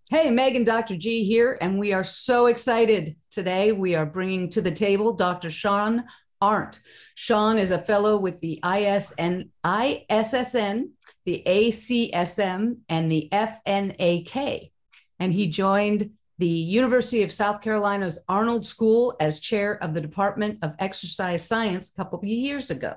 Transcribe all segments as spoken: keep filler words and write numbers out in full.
Hey, Megan, Doctor G here, and we are so excited today. We are bringing to the table Doctor Sean Arndt. Sean is a fellow with the I S N, I S S N, the A C S M, and the F N A K. And he joined the University of South Carolina's Arnold School as chair of the Department of Exercise Science a couple of years ago.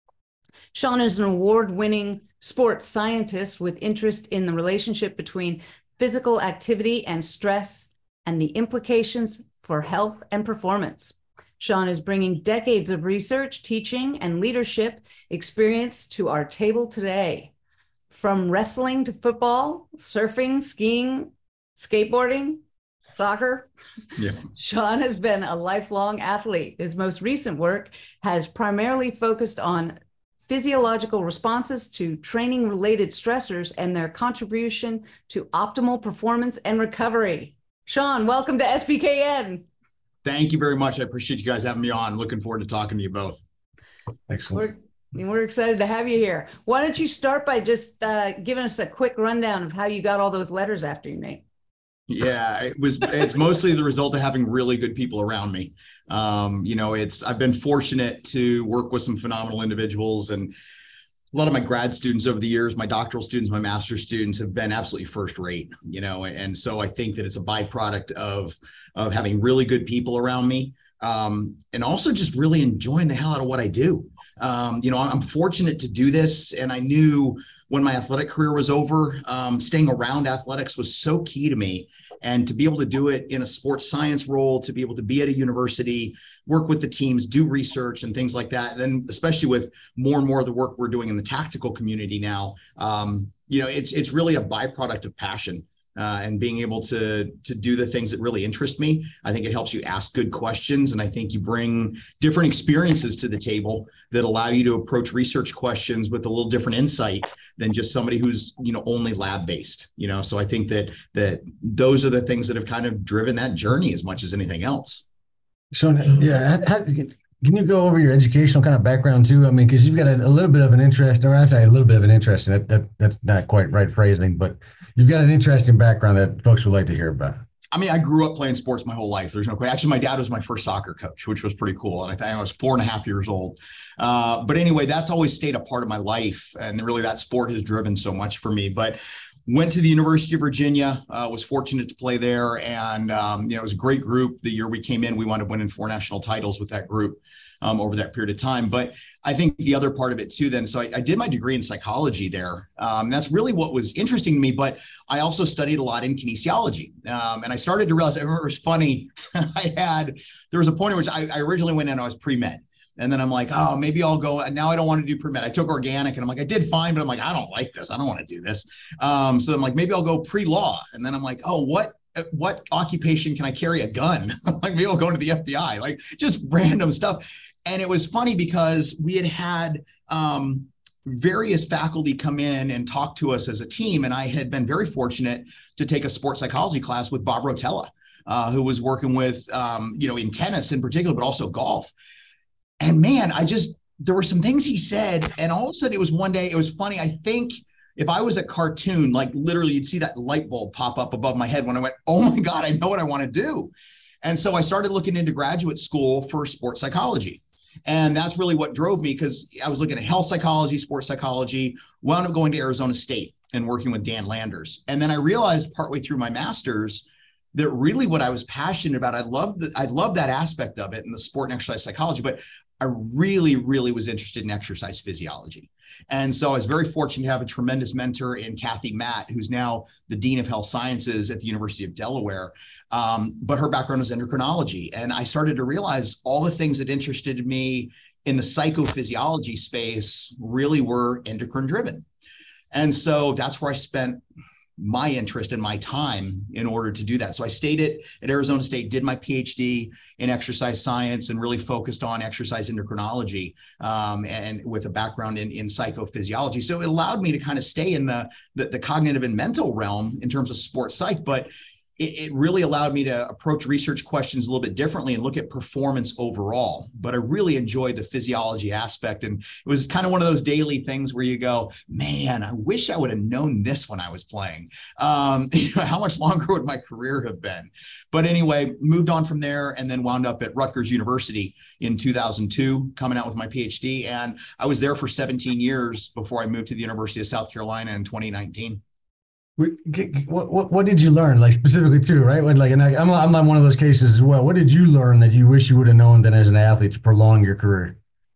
Sean is an award-winning sports scientist with interest in the relationship between physical activity and stress and the implications for health and performance. Sean is bringing decades of research, teaching, and leadership experience to our table today. From wrestling to football, surfing, skiing, skateboarding, soccer, yeah. Sean has been a lifelong athlete. His most recent work has primarily focused on physiological responses to training-related stressors and their contribution to optimal performance and recovery. Sean, welcome to S P K N. Thank you very much. I appreciate you guys having me on. Looking forward to talking to you both. Excellent. We're, we're excited to have you here. Why don't you start by just uh, giving us a quick rundown of how you got all those letters after your name? Yeah, it was, it's mostly the result of having really good people around me. Um, you know, it's, I've been fortunate to work with some phenomenal individuals, and a lot of my grad students over the years, my doctoral students, my master's students have been absolutely first rate, you know, and so I think that it's a byproduct of, of having really good people around me. Um, and also just really enjoying the hell out of what I do. Um, you know, I'm fortunate to do this, and I knew when my athletic career was over, um, staying around athletics was so key to me. And to be able to do it in a sports science role, to be able to be at a university, work with the teams, do research and things like that. And then especially with more and more of the work we're doing in the tactical community now, um, you know, it's it's really a byproduct of passion. Uh, and being able to to do the things that really interest me. I think it helps you ask good questions, and I think you bring different experiences to the table that allow you to approach research questions with a little different insight than just somebody who's, you know, only lab based. You know, so I think that that those are the things that have kind of driven that journey as much as anything else. So yeah, how, how, can you go over your educational kind of background too? I mean, because you've got a, a little bit of an interest, or actually a little bit of an interest. That that that's not quite right phrasing, but you've got an interesting background that folks would like to hear about. I mean, I grew up playing sports my whole life. There's no question. Actually, my dad was my first soccer coach, which was pretty cool. And I think I was four and a half years old. Uh, but anyway, that's always stayed a part of my life. And really that sport has driven so much for me. But went to the University of Virginia, uh, was fortunate to play there. And, um, you know, it was a great group. The year we came in, we wound up winning four national titles with that group. Um, over that period of time. But I think the other part of it too, then, so I, I did my degree in psychology there. Um, that's really what was interesting to me, but I also studied a lot in kinesiology. Um, and I started to realize, I remember it was funny, I had, there was a point in which I, I originally went in, I was pre-med. And then I'm like, oh, maybe I'll go. Now I don't want to do pre-med. I took organic and I'm like, I did fine, but I'm like, I don't like this. I don't want to do this. Um, so I'm like, maybe I'll go pre-law. And then I'm like, oh, what? what occupation can I carry a gun? Like maybe I'll go into the F B I, like just random stuff. And it was funny because we had had um, various faculty come in and talk to us as a team. And I had been very fortunate to take a sports psychology class with Bob Rotella, uh, who was working with, um, you know, in tennis in particular, but also golf. And man, I just, there were some things he said. And all of a sudden it was one day, it was funny. I think if I was a cartoon, like literally you'd see that light bulb pop up above my head when I went, oh my God, I know what I want to do. And so I started looking into graduate school for sports psychology. And that's really what drove me, because I was looking at health psychology, sports psychology, wound up going to Arizona State and working with Dan Landers. And then I realized partway through my master's that really what I was passionate about, I loved that, I loved that aspect of it in the sport and exercise psychology, but I really, really was interested in exercise physiology. And so I was very fortunate to have a tremendous mentor in Kathy Matt, who's now the Dean of Health Sciences at the University of Delaware. Um, but her background was endocrinology. And I started to realize all the things that interested me in the psychophysiology space really were endocrine driven. And so that's where I spent my interest and my time in order to do that. So I stayed at, at Arizona State, did my PhD in exercise science, and really focused on exercise endocrinology, um, and with a background in, in psychophysiology. So it allowed me to kind of stay in the, the, the cognitive and mental realm in terms of sports psych, but it, it really allowed me to approach research questions a little bit differently and look at performance overall. But I really enjoyed the physiology aspect. And it was kind of one of those daily things where you go, man, I wish I would have known this when I was playing. Um, you know, how much longer would my career have been? But anyway, moved on from there and then wound up at Rutgers University in two thousand two, coming out with my PhD. And I was there for seventeen years before I moved to the University of South Carolina in twenty nineteen. What, what what did you learn, like specifically too, right? Like, and I, I'm I'm on one of those cases as well. What did you learn that you wish you would have known then as an athlete to prolong your career?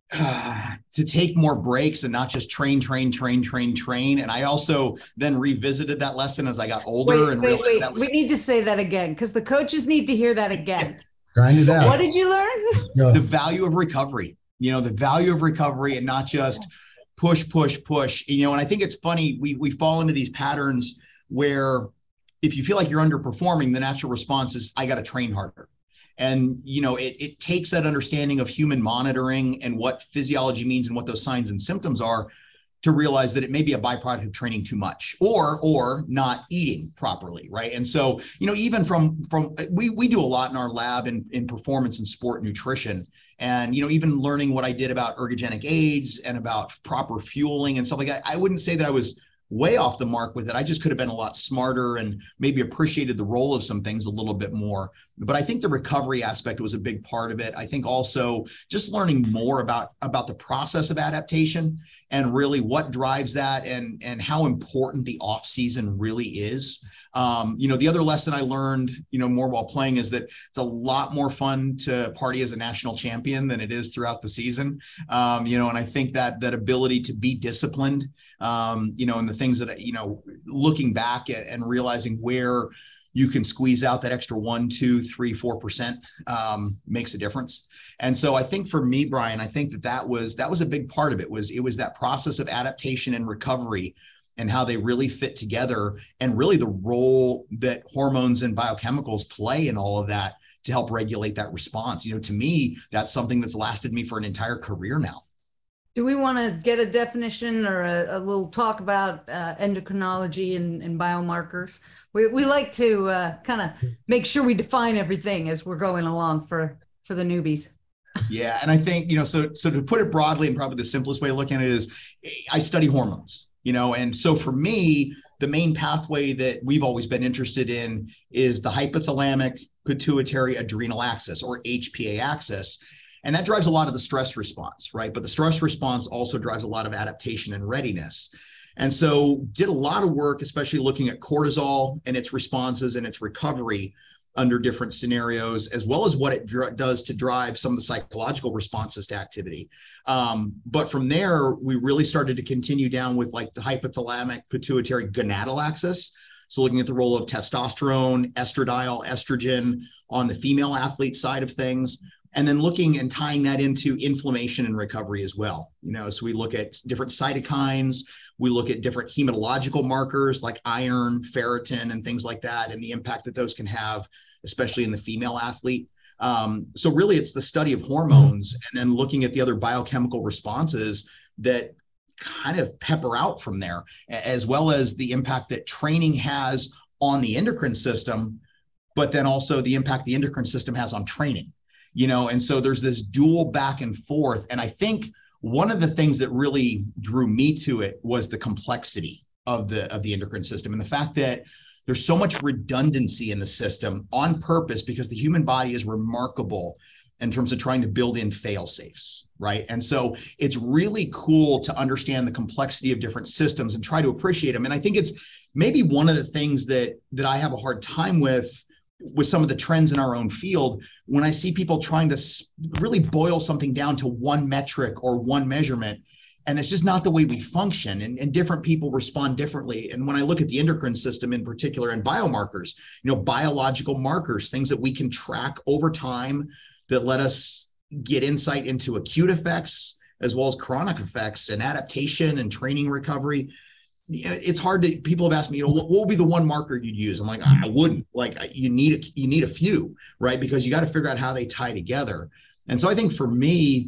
Uh, to take more breaks and not just train, train, train, train, train. And I also then revisited that lesson as I got older wait, and wait, realized wait. that was. We need to say that again because the coaches need to hear that again. Grind it out. What did you learn? The value of recovery. You know, the value of recovery and not just push, push, push. You know, and I think it's funny we we fall into these patterns where if you feel like you're underperforming, the natural response is, I got to train harder. And, you know, it, it takes that understanding of human monitoring and what physiology means and what those signs and symptoms are to realize that it may be a byproduct of training too much or or not eating properly, right? And so, you know, even from, from we, we do a lot in our lab in, in performance and sport nutrition. And, you know, even learning what I did about ergogenic aids and about proper fueling and stuff like that, I wouldn't say that I was way off the mark with it. I just could have been a lot smarter and maybe appreciated the role of some things a little bit more. But I think the recovery aspect was a big part of it. I think also just learning more about, about the process of adaptation and really what drives that and, and how important the off season really is. Um, you know, the other lesson I learned, you know, more while playing is that it's a lot more fun to party as a national champion than it is throughout the season. Um, you know, and I think that that ability to be disciplined, um, you know, and the things that, you know, looking back at and realizing where you can squeeze out that extra one, two, three, four percent um, makes a difference. And so I think for me, Brian, I think that that was that was a big part of it. Was it was that process of adaptation and recovery and how they really fit together, and really the role that hormones and biochemicals play in all of that to help regulate that response. You know, to me, that's something that's lasted me for an entire career now. Do we want to get a definition or a, a little talk about uh, endocrinology and, and biomarkers? We, we like to uh, kind of make sure we define everything as we're going along for, for the newbies. Yeah. And I think, you know, so, so to put it broadly, and probably the simplest way of looking at it is I study hormones, you know, and so for me, the main pathway that we've always been interested in is the hypothalamic pituitary adrenal axis, or H P A axis. And that drives a lot of the stress response, right? But the stress response also drives a lot of adaptation and readiness. And so did a lot of work, especially looking at cortisol and its responses and its recovery under different scenarios, as well as what it dr- does to drive some of the psychological responses to activity. Um, but from there, we really started to continue down with like the hypothalamic pituitary gonadal axis. So looking at the role of testosterone, estradiol, estrogen on the female athlete side of things. And then looking and tying that into inflammation and recovery as well. You know, so we look at different cytokines, we look at different hematological markers like iron, ferritin, and things like that, and the impact that those can have, especially in the female athlete. Um, so really it's the study of hormones and then looking at the other biochemical responses that kind of pepper out from there, as well as the impact that training has on the endocrine system, but then also the impact the endocrine system has on training. You know, and so there's this dual back and forth. And I think one of the things that really drew me to it was the complexity of the of the endocrine system and the fact that there's so much redundancy in the system on purpose, because the human body is remarkable in terms of trying to build in fail safes, right? And so it's really cool to understand the complexity of different systems and try to appreciate them. And I think it's maybe one of the things that that I have a hard time with with some of the trends in our own field, when I see people trying to really boil something down to one metric or one measurement, and it's just not the way we function, and, and different people respond differently. And when I look at the endocrine system in particular and biomarkers, you know, biological markers, things that we can track over time that let us get insight into acute effects as well as chronic effects and adaptation and training recovery. It's hard to, people have asked me, you know, what, what would be the one marker you'd use? I'm like, I wouldn't. Like, you need a, you need a few, right? Because you got to figure out how they tie together. And so I think for me,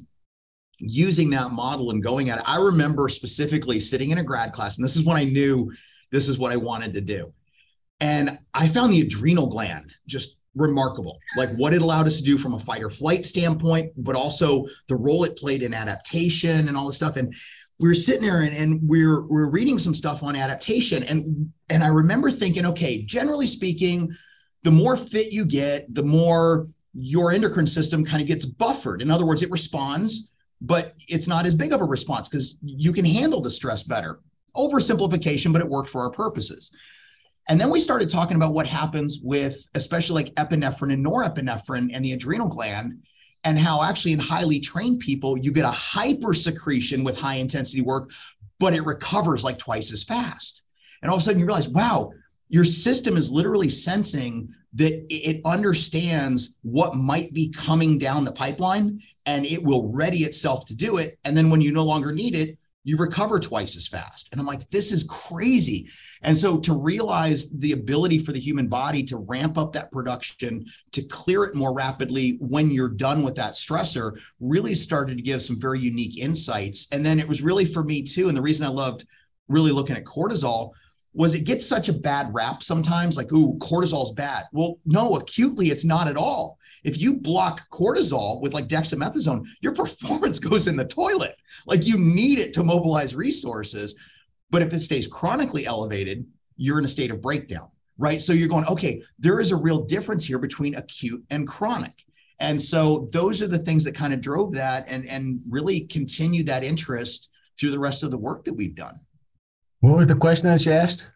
using that model and going at it, I remember specifically sitting in a grad class, and this is when I knew this is what I wanted to do. And I found the adrenal gland just remarkable, like what it allowed us to do from a fight or flight standpoint, but also the role it played in adaptation and all this stuff. And we were sitting there and, and we're we're reading some stuff on adaptation. And, and I remember thinking, okay, generally speaking, the more fit you get, the more your endocrine system kind of gets buffered. In other words, it responds, but it's not as big of a response because you can handle the stress better. Oversimplification, but it worked for our purposes. And then we started talking about what happens with especially like epinephrine and norepinephrine and the adrenal gland, and how actually in highly trained people, you get a hyper secretion with high intensity work, but it recovers like twice as fast. And all of a sudden you realize, wow, your system is literally sensing that it understands what might be coming down the pipeline, and it will ready itself to do it. And then when you no longer need it, you recover twice as fast. And I'm like, this is crazy. And so to realize the ability for the human body to ramp up that production, to clear it more rapidly when you're done with that stressor, really started to give some very unique insights. And then it was really for me too. And the reason I loved really looking at cortisol was it gets such a bad rap sometimes, like, ooh, cortisol's bad. Well, no, acutely, it's not at all. If you block cortisol with like dexamethasone, your performance goes in the toilet. Like you need it to mobilize resources. But if it stays chronically elevated, you're in a state of breakdown, right? So you're going, okay, there is a real difference here between acute and chronic. And so those are the things that kind of drove that and, and really continued that interest through the rest of the work that we've done. What was the question that you asked?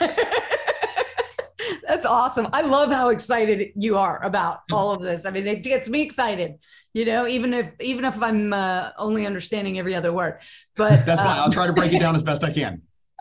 That's awesome. I love how excited you are about all of this. I mean, it gets me excited, you know, even if, even if I'm uh, only understanding every other word, but that's fine. Um, I'll try to break it down as best I can.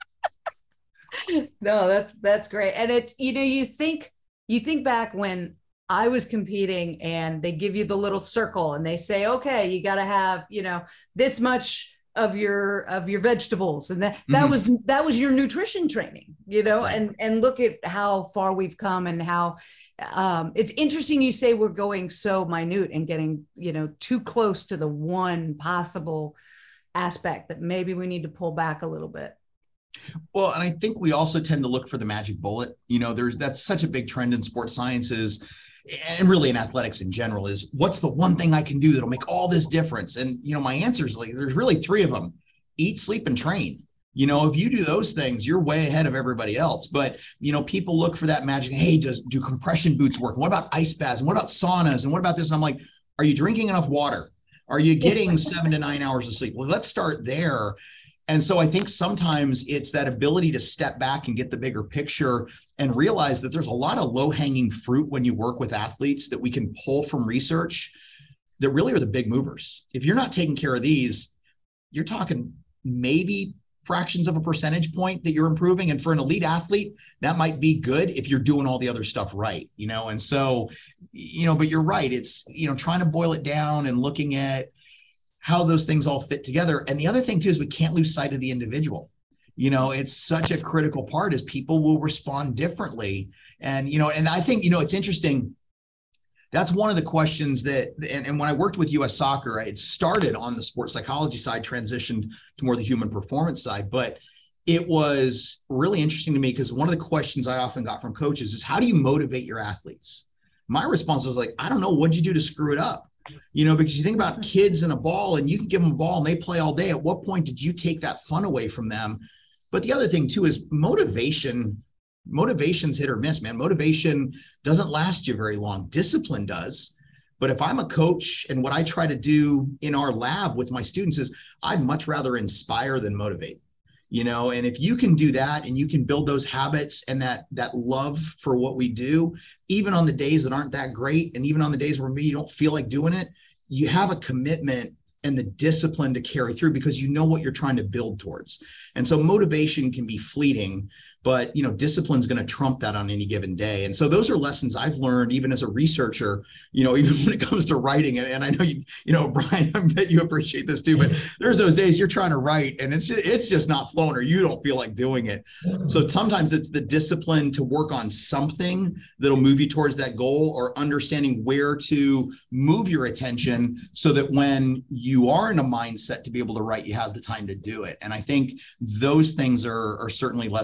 No, that's, that's great. And it's, you know, you think, you think back when I was competing and they give you the little circle and they say, okay, you got to have, you know, this much of your of your vegetables, and that that mm-hmm. was that was your nutrition training, you know. Right. and and look at how far we've come, and how um it's interesting you say we're going so minute and getting, you know, too close to the one possible aspect that maybe we need to pull back a little bit. Well, and I think we also tend to look for the magic bullet. You know, there's that's such a big trend in sports sciences and really in athletics in general, is what's the one thing I can do that'll make all this difference? And, you know, my answer is like, there's really three of them: eat, sleep, and train. You know, if you do those things, you're way ahead of everybody else. But, you know, people look for that magic. Hey, does do compression boots work? What about ice baths? And what about saunas? And what about this? And I'm like, are you drinking enough water? Are you getting seven to nine hours of sleep? Well, let's start there. And so I think sometimes it's that ability to step back and get the bigger picture and realize that there's a lot of low-hanging fruit when you work with athletes that we can pull from research that really are the big movers. If you're not taking care of these, you're talking maybe fractions of a percentage point that you're improving. And for an elite athlete, that might be good if you're doing all the other stuff right, you know? And so, you know, but you're right. It's, you know, trying to boil it down and looking at how those things all fit together. And the other thing too, is we can't lose sight of the individual. You know, it's such a critical part, is people will respond differently. And, you know, and I think, you know, it's interesting. That's one of the questions that, and, and when I worked with U S Soccer, it started on the sports psychology side, transitioned to more the human performance side. But it was really interesting to me because one of the questions I often got from coaches is, how do you motivate your athletes? My response was like, I don't know. What'd you do to screw it up? You know, because you think about kids and a ball, and you can give them a ball and they play all day. At what point did you take that fun away from them? But the other thing too is motivation. Motivation's hit or miss, man. Motivation doesn't last you very long. Discipline does. But if I'm a coach, and what I try to do in our lab with my students is, I'd much rather inspire than motivate. You know, and if you can do that and you can build those habits and that that love for what we do, even on the days that aren't that great, and even on the days where maybe you don't feel like doing it, you have a commitment and the discipline to carry through because you know what you're trying to build towards. And so motivation can be fleeting, but, you know, discipline is going to trump that on any given day. And so those are lessons I've learned even as a researcher, you know, even when it comes to writing. And, and I know, you, you know, Brian, I bet you appreciate this too, but there's those days you're trying to write and it's just, it's just not flowing, or you don't feel like doing it. So sometimes it's the discipline to work on something that'll move you towards that goal, or understanding where to move your attention so that when you are in a mindset to be able to write, you have the time to do it. And I think those things are, are certainly lessons I've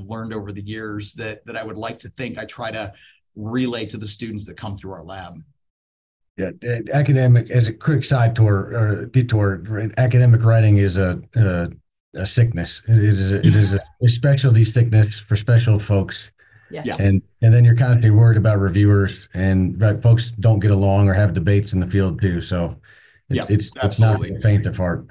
learned over the years that that I would like to think I try to relay to the students that come through our lab. Yeah, academic, as a quick side tour or detour, right, academic writing is a, a a sickness. It is a, it is a, a specialty sickness for special folks. Yes. Yeah. And and then you're constantly worried about reviewers, and right, folks don't get along or have debates in the field too. So it's Yeah, it's, it's not absolutely. a faint of heart.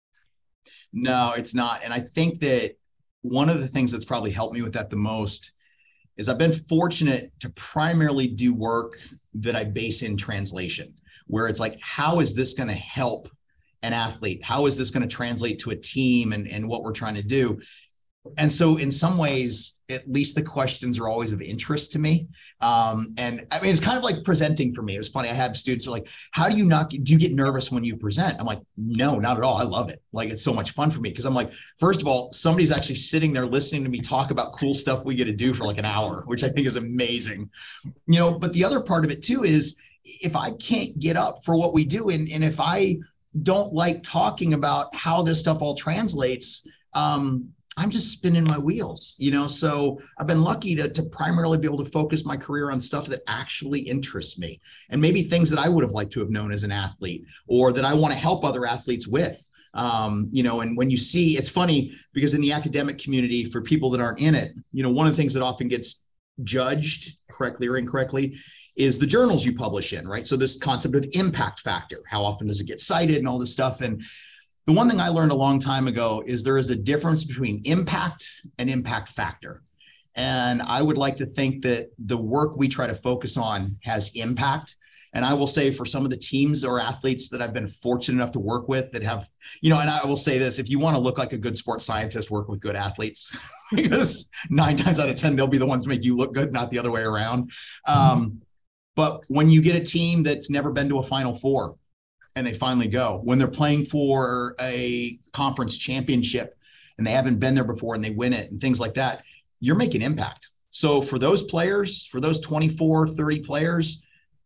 No, it's not. And I think that one of the things that's probably helped me with that the most is I've been fortunate to primarily do work that I base in translation, where it's like, how is this going to help an athlete? How is this going to translate to a team and, and what we're trying to do? And so in some ways, at least the questions are always of interest to me. Um, and I mean, it's kind of like presenting for me. It was funny. I had students who are like, how do you not, do you get nervous when you present? I'm like, no, not at all. I love it. Like, it's so much fun for me. Cause I'm like, first of all, somebody's actually sitting there listening to me talk about cool stuff we get to do for like an hour, which I think is amazing. You know, but the other part of it too is if I can't get up for what we do, and, and if I don't like talking about how this stuff all translates, um, I'm just spinning my wheels, you know? So I've been lucky to, to primarily be able to focus my career on stuff that actually interests me, and maybe things that I would have liked to have known as an athlete, or that I want to help other athletes with. Um, you know, and when you see, it's funny because in the academic community, for people that aren't in it, you know, one of the things that often gets judged correctly or incorrectly is the journals you publish in, right? So this concept of impact factor, how often does it get cited and all this stuff. And the one thing I learned a long time ago is there is a difference between impact and impact factor. And I would like to think that the work we try to focus on has impact. And I will say for some of the teams or athletes that I've been fortunate enough to work with that have, you know, and I will say this, if you want to look like a good sports scientist, work with good athletes, because nine times out of ten, they'll be the ones to make you look good, not the other way around. Um, but when you get a team that's never been to a Final Four, and they finally go, when they're playing for a conference championship and they haven't been there before and they win it and things like that, you're making impact. So for those players, for those twenty-four, thirty players,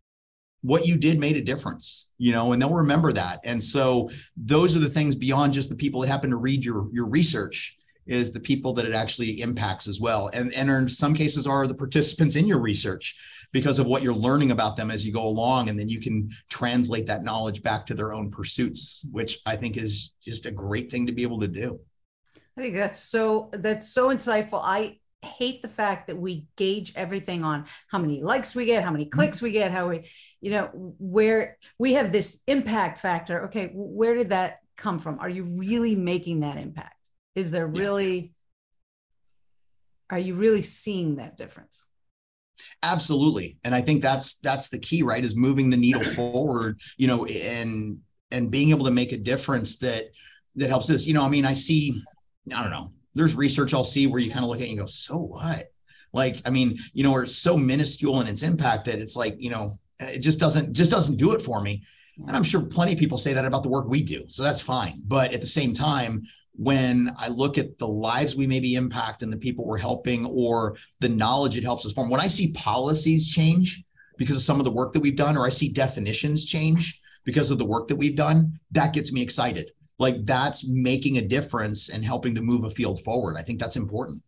what you did made a difference, you know, and they'll remember that. And so those are the things beyond just the people that happen to read your, your research, is the people that it actually impacts as well. And, and in some cases are the participants in your research, because of what you're learning about them as you go along. And then you can translate that knowledge back to their own pursuits, which I think is just a great thing to be able to do. I think that's so, that's so insightful. I hate the fact that we gauge everything on how many likes we get, how many clicks we get, how we, you know, where we have this impact factor. Okay, where did that come from? Are you really making that impact? Is there really, yeah. Are you really seeing that difference? Absolutely. And I think that's, that's the key, right? Is moving the needle forward, you know, and, and being able to make a difference that, that helps this, you know, I mean, I see, I don't know, there's research I'll see where you kind of look at it and go, so what? Like, I mean, you know, or it's so minuscule in its impact that it's like, you know, it just doesn't, just doesn't do it for me. And I'm sure plenty of people say that about the work we do. So that's fine. But at the same time, when I look at the lives we maybe impact and the people we're helping, or the knowledge it helps us form, when I see policies change because of some of the work that we've done, or I see definitions change because of the work that we've done, that gets me excited. Like, that's making a difference and helping to move a field forward. I think that's important.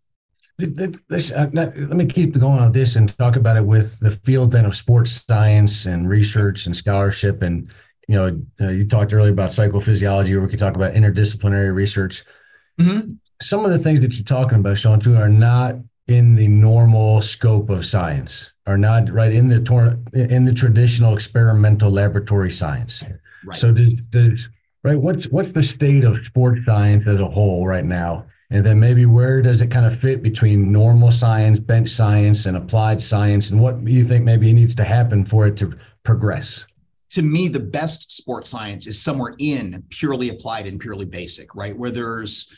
This, uh, let me keep going on this and talk about it with the field then of sports science and research and scholarship. And, you know, uh, you talked earlier about psychophysiology, or we could talk about interdisciplinary research. Mm-hmm. Some of the things that you're talking about, Sean, too, are not in the normal scope of science, are not right in the tor- in the traditional experimental laboratory science. Right. So does, does right, what's what's the state of sports science as a whole right now? And then maybe where does it kind of fit between normal science, bench science, and applied science? And what do you think maybe needs to happen for it to progress? To me, the best sports science is somewhere in purely applied and purely basic, right? Where there's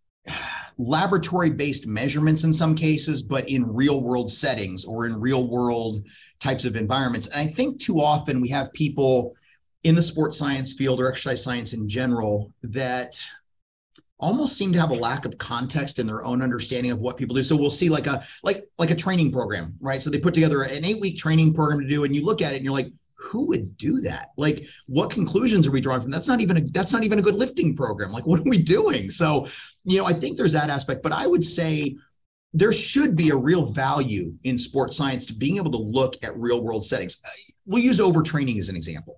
laboratory-based measurements in some cases, but in real-world settings or in real-world types of environments. And I think too often we have people in the sports science field or exercise science in general that almost seem to have a lack of context in their own understanding of what people do. So we'll see like a like like a training program, right? So they put together an eight-week training program to do, and you look at it and you're like, who would do that? Like, what conclusions are we drawing from? That's not even a that's not even a good lifting program. Like, what are we doing? So, you know, I think there's that aspect, but I would say there should be a real value in sports science to being able to look at real world settings. We'll use overtraining as an example.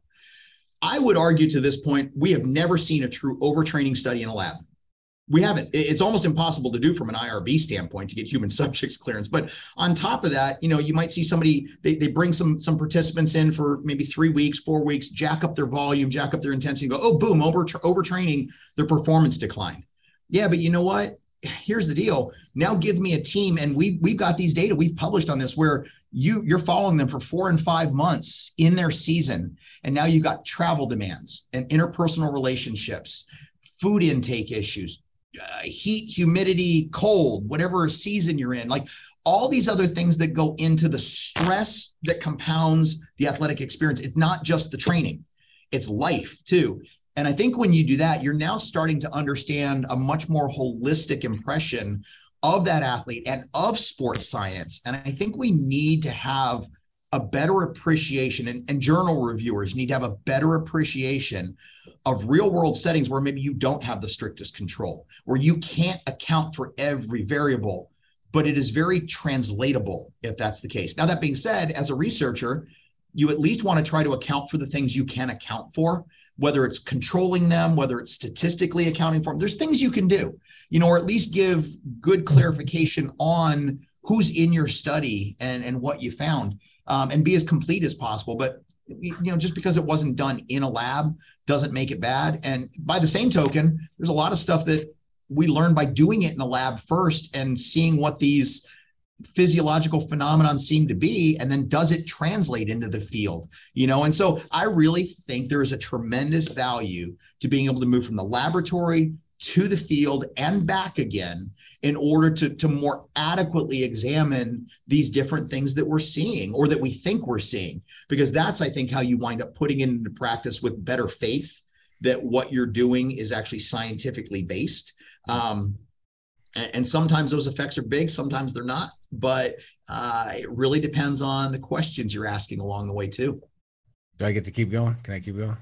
I would argue to this point, we have never seen a true overtraining study in a lab. We haven't. It's almost impossible to do from an I R B standpoint to get human subjects clearance. But on top of that, you know, you might see somebody, they, they bring some some participants in for maybe three weeks, four weeks, jack up their volume, jack up their intensity, and go, oh, boom, over overtraining, their performance declined. Yeah, but you know what? Here's the deal. Now give me a team, and we've we've got these data we've published on this where you you're following them for four and five months in their season, and now you've got travel demands and interpersonal relationships, food intake issues, uh, heat, humidity, cold, whatever season you're in, like all these other things that go into the stress that compounds the athletic experience. It's not just the training, it's life too. And I think when you do that, you're now starting to understand a much more holistic impression of that athlete and of sports science. And I think we need to have a better appreciation, and, and journal reviewers need to have a better appreciation of real world settings where maybe you don't have the strictest control, where you can't account for every variable, but it is very translatable if that's the case. Now, that being said, as a researcher, you at least want to try to account for the things you can account for, whether it's controlling them, whether it's statistically accounting for them. There's things you can do, you know, or at least give good clarification on who's in your study and, and what you found, um, and be as complete as possible. But, you know, just because it wasn't done in a lab doesn't make it bad. And by the same token, there's a lot of stuff that we learn by doing it in a lab first and seeing what these physiological phenomenon seem to be, and then does it translate into the field, you know? And so I really think there is a tremendous value to being able to move from the laboratory to the field and back again in order to, to more adequately examine these different things that we're seeing or that we think we're seeing, because that's, I think, how you wind up putting it into practice with better faith that what you're doing is actually scientifically based. Um, And sometimes those effects are big, sometimes they're not, but uh, it really depends on the questions you're asking along the way too. Do I get to keep going? Can I keep going?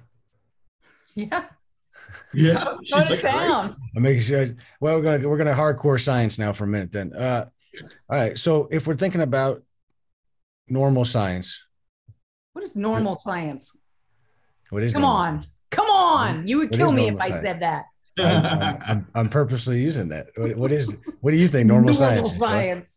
Yeah. Yeah. Go to town. I'm making sure. Well, we're gonna we're gonna hardcore science now for a minute then. Uh, all right. So if we're thinking about normal science, What is normal science? what is Come normal on. science? Come on. You would What kill is me if normal I science? said that. I'm, I'm, I'm purposely using that. What, what is? What do you think normal, Normal science? is? science.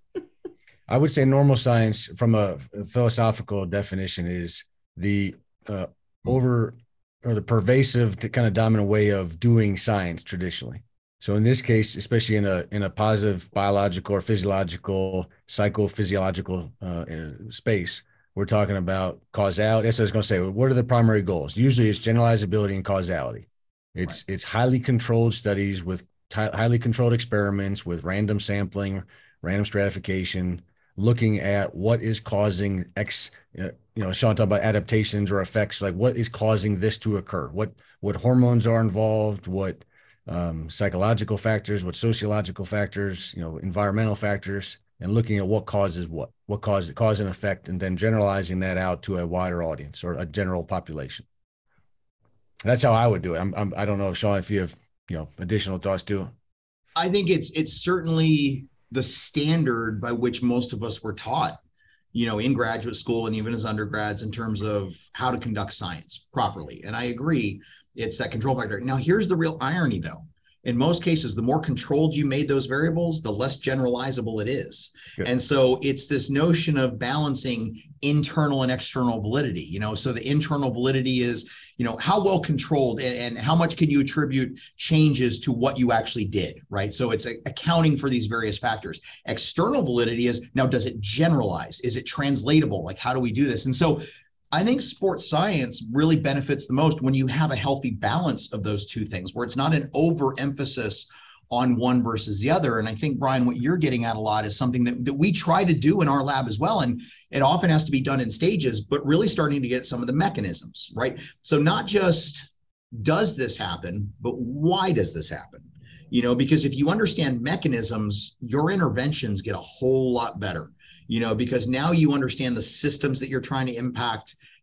I would say normal science, from a philosophical definition, is the uh, over or the pervasive, to kind of dominant way of doing science traditionally. So in this case, especially in a in a positive biological or physiological, psychophysiological uh, space, we're talking about causality. That's what I was going to say. What are the primary goals? Usually, it's generalizability and causality. It's right. It's highly controlled studies with t- highly controlled experiments with random sampling, random stratification, looking at what is causing X. Uh, you know, Sean talked about adaptations or effects. Like, what is causing this to occur? What what hormones are involved? What um, psychological factors? What sociological factors? You know, environmental factors, and looking at what causes what, what causes cause and effect, and then generalizing that out to a wider audience or a general population. That's how I would do it. I'm, I'm I don't know, Sean, if you have, you know, additional thoughts too. I think it's it's certainly the standard by which most of us were taught, you know, in graduate school and even as undergrads, in terms of how to conduct science properly. And I agree, it's that control factor. Now, here's the real irony, though. In most cases, the more controlled you made those variables, the less generalizable it is. Good. And so it's this notion of balancing internal and external validity, you know, so the internal validity is, you know, how well controlled and, and how much can you attribute changes to what you actually did, right? So it's a, accounting for these various factors. External validity is, now, does it generalize? Is it translatable? Like, how do we do this? And so I think sports science really benefits the most when you have a healthy balance of those two things, where it's not an overemphasis on one versus the other. And I think, Brian, what you're getting at a lot is something that, that we try to do in our lab as well. And it often has to be done in stages, but really starting to get some of the mechanisms, right? So not just does this happen, but why does this happen? You know, because if you understand mechanisms, your interventions get a whole lot better. You know, because now you understand the systems that you're trying to impact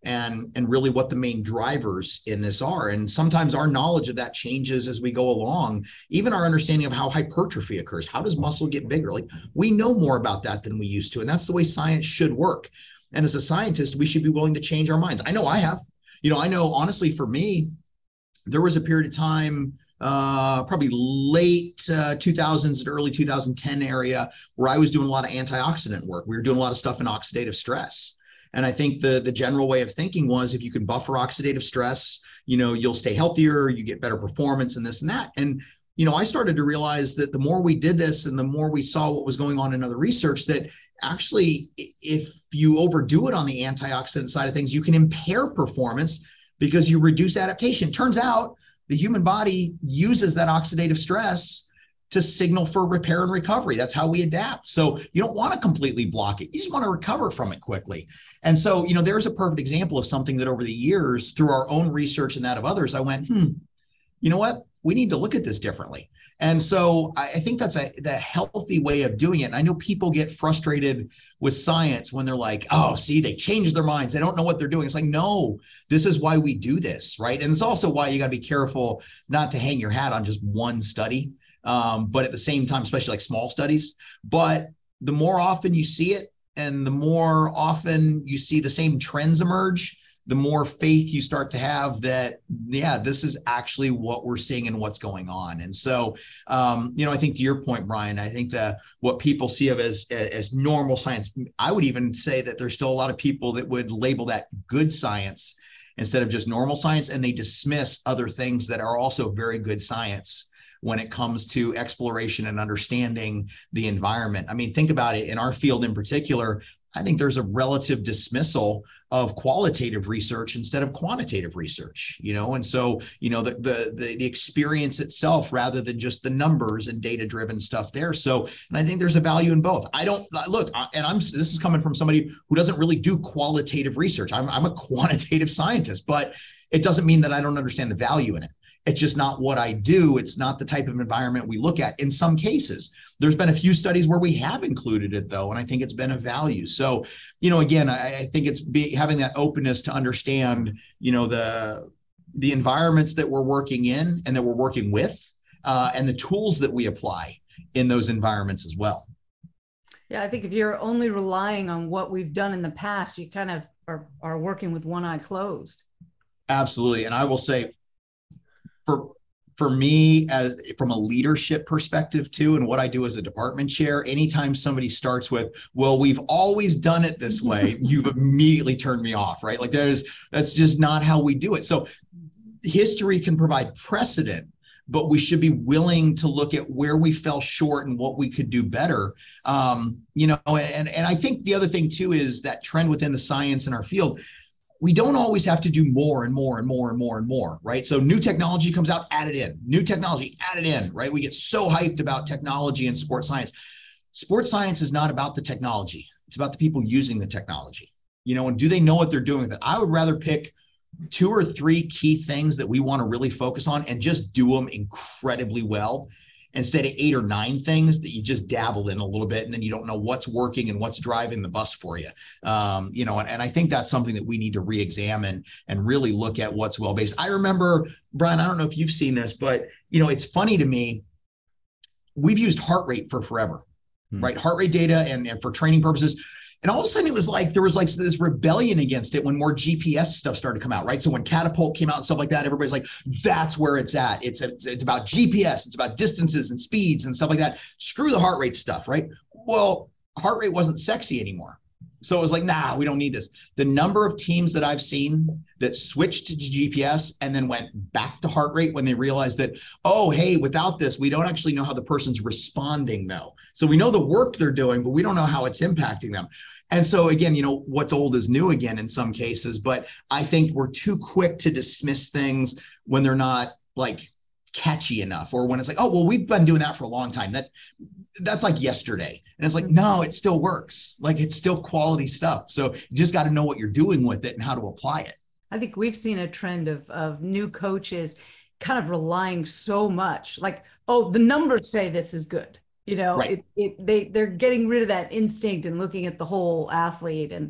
and, and really what the main drivers in this are. And sometimes our knowledge of that changes as we go along, even our understanding of how hypertrophy occurs. How does muscle get bigger? Like, we know more about that than we used to. And that's the way science should work. And as a scientist, we should be willing to change our minds. I know I have. You know, I know, honestly, for me, there was a period of time, uh, probably late uh, two thousands and early two thousand ten area, where I was doing a lot of antioxidant work. We were doing a lot of stuff in oxidative stress. And I think the, the general way of thinking was, if you can buffer oxidative stress, you know, you'll stay healthier, you get better performance and this and that. And, you know, I started to realize that the more we did this and the more we saw what was going on in other research, that actually, if you overdo it on the antioxidant side of things, you can impair performance because you reduce adaptation. Turns out the human body uses that oxidative stress to signal for repair and recovery. That's how we adapt. So you don't want to completely block it. You just want to recover from it quickly. And so, you know, there's a perfect example of something that over the years, through our own research and that of others, I went, hmm, you know what? We need to look at this differently. And so I, I think that's a, the healthy way of doing it. And I know people get frustrated with science when they're like, oh, see, they changed their minds. They don't know what they're doing. It's like, no, this is why we do this, right? And it's also why you got to be careful not to hang your hat on just one study. Um, but at the same time, especially like small studies, but the more often you see it and the more often you see the same trends emerge, the more faith you start to have that, yeah, this is actually what we're seeing and what's going on. And so, um, you know, I think to your point, Brian, I think that what people see of as, as normal science, I would even say that there's still a lot of people that would label that good science instead of just normal science. And they dismiss other things that are also very good science when it comes to exploration and understanding the environment. I mean, think about it. In our field in particular, I think there's a relative dismissal of qualitative research instead of quantitative research, you know? And so, you know, the, the, the, the experience itself rather than just the numbers and data-driven stuff there. So, and I think there's a value in both. I don't, look, and I'm, this is coming from somebody who doesn't really do qualitative research. I'm, I'm a quantitative scientist, but it doesn't mean that I don't understand the value in it. It's just not what I do. It's not the type of environment we look at. In some cases, there's been a few studies where we have included it, though, and I think it's been a value. So, you know, again, I, I think it's be, having that openness to understand, you know, the the environments that we're working in and that we're working with, uh, and the tools that we apply in those environments as well. Yeah, I think if you're only relying on what we've done in the past, you kind of are, are working with one eye closed. Absolutely. And I will say, For, for me, as from a leadership perspective too, and what I do as a department chair, anytime somebody starts with, well, we've always done it this way, you've immediately turned me off, right? Like there's, that's just not how we do it. So history can provide precedent, but we should be willing to look at where we fell short and what we could do better. Um, you know, and, and I think the other thing too is that trend within the science in our field. We don't always have to do more and more and more and more and more, right? So new technology comes out, add it in. New technology, add it in, right? We get so hyped about technology and sports science. Sports science is not about the technology. It's about the people using the technology, you know, and do they know what they're doing with it? I would rather pick two or three key things that we want to really focus on and just do them incredibly well, instead of eight or nine things that you just dabble in a little bit and then you don't know what's working and what's driving the bus for you. Um, you know, and, and I think that's something that we need to re-examine and really look at what's well-based. I remember, Brian, I don't know if you've seen this, but, you know, it's funny to me, we've used heart rate for forever, hmm. right? Heart rate data and, and for training purposes. And all of a sudden it was like, there was like this rebellion against it when more G P S stuff started to come out, right? So when Catapult came out and stuff like that, everybody's like, that's where it's at. It's, it's, it's about G P S. It's about distances and speeds and stuff like that. Screw the heart rate stuff, right? Well, heart rate wasn't sexy anymore. So it was like, nah, we don't need this. The number of teams that I've seen that switched to G P S and then went back to heart rate when they realized that, oh, hey, without this, we don't actually know how the person's responding though. So we know the work they're doing, but we don't know how it's impacting them. And so again, you know, what's old is new again in some cases, but I think we're too quick to dismiss things when they're not like catchy enough, or when it's like, oh, well, we've been doing that for a long time. That that's like yesterday. And it's like, no, it still works. Like it's still quality stuff. So you just got to know what you're doing with it and how to apply it. I think we've seen a trend of, of new coaches kind of relying so much like, oh, the numbers say this is good. You know, right. it, it, they, they're getting rid of that instinct and looking at the whole athlete. And,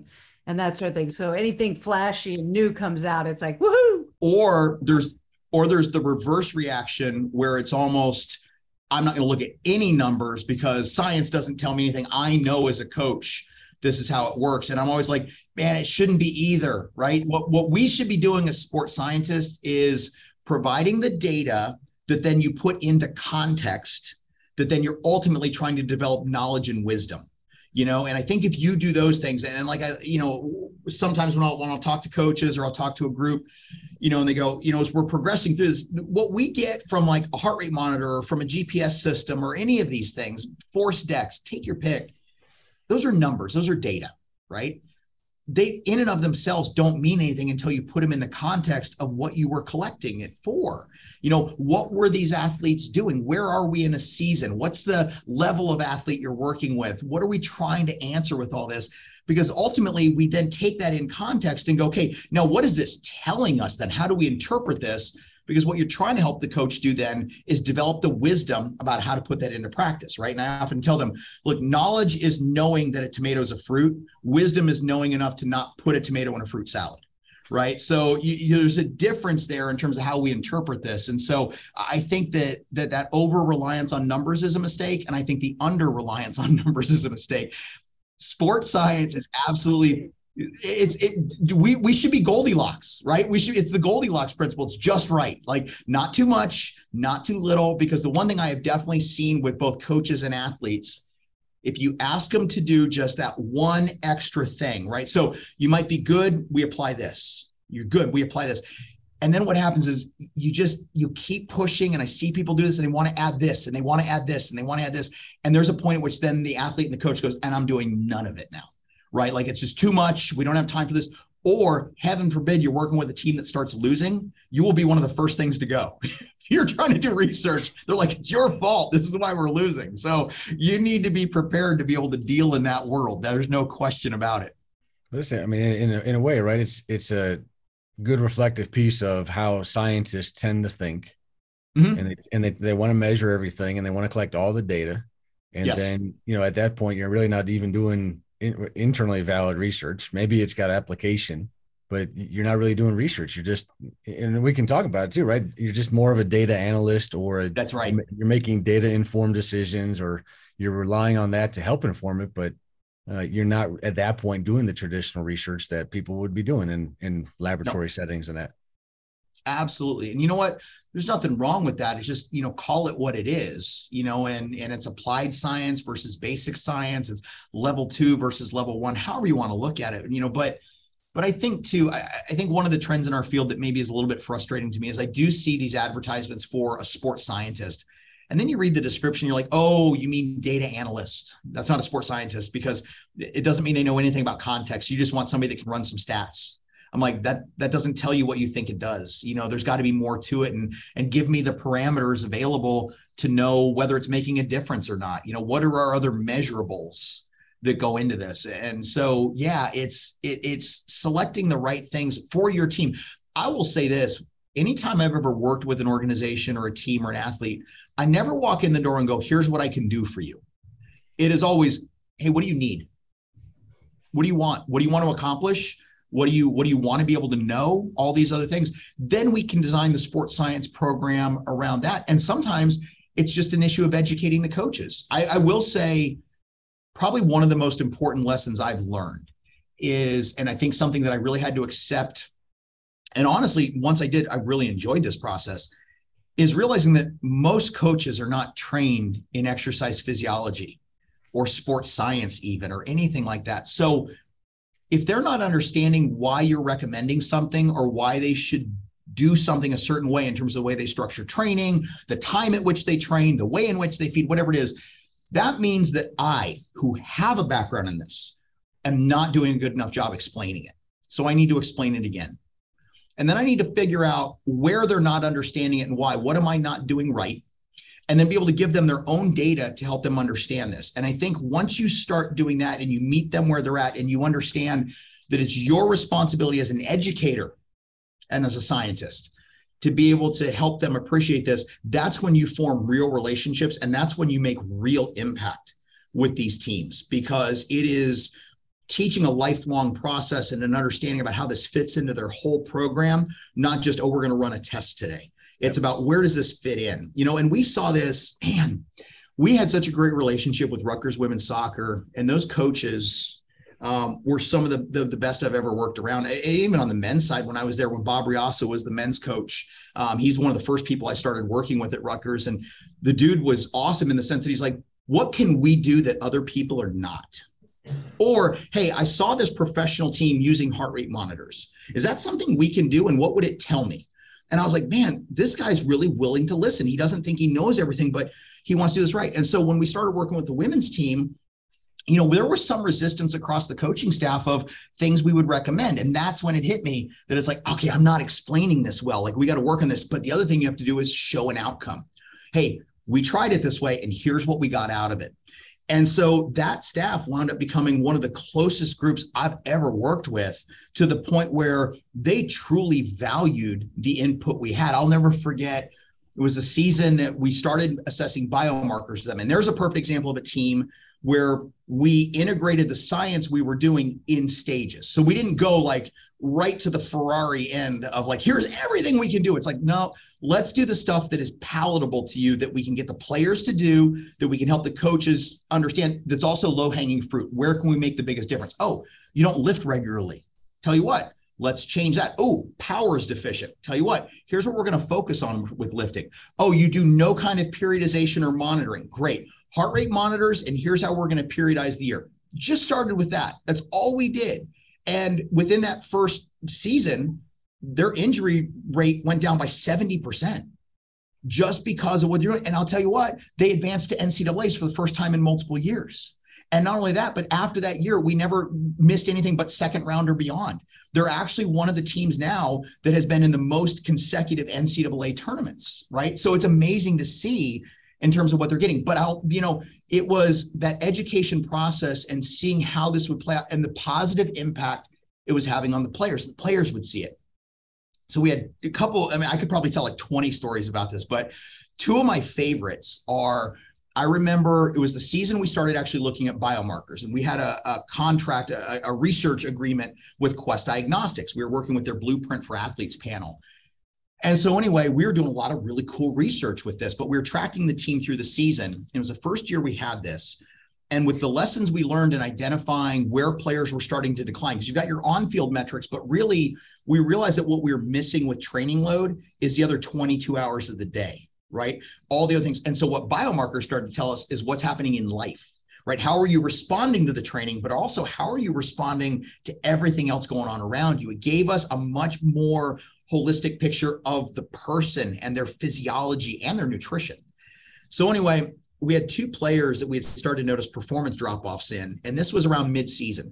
and that sort of thing. So anything flashy and new comes out, it's like, woohoo. Or there's, or there's the reverse reaction where it's almost, I'm not going to look at any numbers because science doesn't tell me anything. I know as a coach, this is how it works. And I'm always like, man, it shouldn't be either, right? What, what we should be doing as sports scientists is providing the data that then you put into context, that then you're ultimately trying to develop knowledge and wisdom. You know, and I think if you do those things, and like I, you know, sometimes when I'll when I'll talk to coaches or I'll talk to a group, you know, and they go, you know, as we're progressing through this, what we get from like a heart rate monitor or from a G P S system or any of these things, Force Dex, take your pick. Those are numbers, those are data, right? They in and of themselves don't mean anything until you put them in the context of what you were collecting it for. You know, what were these athletes doing? Where are we in a season? What's the level of athlete you're working with? What are we trying to answer with all this? Because ultimately we then take that in context and go, okay, now what is this telling us then? How do we interpret this? Because what you're trying to help the coach do then is develop the wisdom about how to put that into practice, right? And I often tell them, look, knowledge is knowing that a tomato is a fruit. Wisdom is knowing enough to not put a tomato in a fruit salad, right? So you, you, there's a difference there in terms of how we interpret this. And so I think that that, that over-reliance on numbers is a mistake. And I think the under-reliance on numbers is a mistake. Sports science is absolutely... It's it, we we should be Goldilocks, right? We should. It's the Goldilocks principle. It's just right, like not too much, not too little. Because the one thing I have definitely seen with both coaches and athletes, if you ask them to do just that one extra thing, right? So you might be good. We apply this. You're good. We apply this. And then what happens is you just, you keep pushing, and I see people do this and they want to add this and they want to add this and they want to add this. And there's a point at which then the athlete and the coach goes, and I'm doing none of it now. Right? Like it's just too much. We don't have time for this. Or heaven forbid, you're working with a team that starts losing. You will be one of the first things to go. You're trying to do research. They're like, it's your fault. This is why we're losing. So you need to be prepared to be able to deal in that world. There's no question about it. Listen, I mean, in a, in a way, right? It's, it's a good reflective piece of how scientists tend to think. Mm-hmm. And they, and they, they want to measure everything and they want to collect all the data. And yes. then, you know, at that point, you're really not even doing In, internally valid research. Maybe it's got application, but you're not really doing research. You're just, and we can talk about it too, right? You're just more of a data analyst, or a, that's right. You're making data informed decisions, or you're relying on that to help inform it, but uh, you're not at that point doing the traditional research that people would be doing in, in laboratory no. settings and that. Absolutely. And you know what? There's nothing wrong with that. It's just, you know, call it what it is, you know, and, and it's applied science versus basic science. It's level two versus level one, however you want to look at it, you know, but, but I think too, I, I think one of the trends in our field that maybe is a little bit frustrating to me is I do see these advertisements for a sports scientist. And then you read the description, you're like, oh, you mean data analyst. That's not a sports scientist, because it doesn't mean they know anything about context. You just want somebody that can run some stats. I'm like, that that doesn't tell you what you think it does. You know, there's got to be more to it, and and give me the parameters available to know whether it's making a difference or not. You know, what are our other measurables that go into this? And so, yeah, it's it, it's selecting the right things for your team. I will say this, anytime I've ever worked with an organization or a team or an athlete, I never walk in the door and go, here's what I can do for you. It is always, hey, what do you need? What do you want? What do you want to accomplish? What do you what do you want to be able to know? All these other things. Then we can design the sports science program around that. And sometimes it's just an issue of educating the coaches. I, I will say probably one of the most important lessons I've learned is, and I think something that I really had to accept, and honestly, once I did, I really enjoyed this process, is realizing that most coaches are not trained in exercise physiology or sports science even, or anything like that. So if they're not understanding why you're recommending something or why they should do something a certain way in terms of the way they structure training, the time at which they train, the way in which they feed, whatever it is, that means that I, who have a background in this, am not doing a good enough job explaining it. So I need to explain it again. And then I need to figure out where they're not understanding it and why. What am I not doing right? And then be able to give them their own data to help them understand this. And I think once you start doing that and you meet them where they're at and you understand that it's your responsibility as an educator and as a scientist to be able to help them appreciate this, that's when you form real relationships, and that's when you make real impact with these teams, because it is teaching a lifelong process and an understanding about how this fits into their whole program, not just, oh, we're going to run a test today. It's yep. about where does this fit in, you know, and we saw this, man, we had such a great relationship with Rutgers women's soccer, and those coaches um, were some of the, the the best I've ever worked around. Even on the men's side, when I was there, when Bob Riasso was the men's coach, um, he's one of the first people I started working with at Rutgers. And the dude was awesome in the sense that he's like, what can we do that other people are not? Or, hey, I saw this professional team using heart rate monitors. Is that something we can do? And what would it tell me? And I was like, man, this guy's really willing to listen. He doesn't think he knows everything, but he wants to do this right. And so when we started working with the women's team, you know, there was some resistance across the coaching staff of things we would recommend. And that's when it hit me that it's like, okay, I'm not explaining this well. Like, we got to work on this. But the other thing you have to do is show an outcome. Hey, we tried it this way, and here's what we got out of it. And so that staff wound up becoming one of the closest groups I've ever worked with, to the point where they truly valued the input we had. I'll never forget, it was a season that we started assessing biomarkers to them. And there's a perfect example of a team where we integrated the science we were doing in stages. So we didn't go like right to the Ferrari end of like, here's everything we can do. It's like, no, let's do the stuff that is palatable to you, that we can get the players to do, that we can help the coaches understand, that's also low hanging fruit. Where can we make the biggest difference? Oh, you don't lift regularly. Tell you what, let's change that. Oh, power is deficient. Tell you what, here's what we're going to focus on with lifting. Oh, you do no kind of periodization or monitoring. Great. Heart rate monitors, and here's how we're going to periodize the year. Just started with that. That's all we did. And within that first season, their injury rate went down by seventy percent just because of what they're doing. And I'll tell you what, they advanced to N C double A's for the first time in multiple years. And not only that, but after that year, we never missed anything but second round or beyond. They're actually one of the teams now that has been in the most consecutive N C double A tournaments, right? So it's amazing to see in terms of what they're getting. But I'll, you know, it was that education process and seeing how this would play out and the positive impact it was having on the players. The players would see it. So we had a couple, I mean, I could probably tell like twenty stories about this, but two of my favorites are, I remember it was the season we started actually looking at biomarkers, and we had a, a contract, a, a research agreement with Quest Diagnostics. We were working with their Blueprint for Athletes panel. And so anyway, we were doing a lot of really cool research with this, but we were tracking the team through the season. It was the first year we had this. And with the lessons we learned in identifying where players were starting to decline, because you've got your on-field metrics, but really we realized that what we were missing with training load is the other twenty-two hours of the day, right? All the other things. And so what biomarkers started to tell us is what's happening in life, right? How are you responding to the training, but also how are you responding to everything else going on around you? It gave us a much more holistic picture of the person and their physiology and their nutrition. So anyway, we had two players that we had started to notice performance drop-offs in, and this was around mid-season.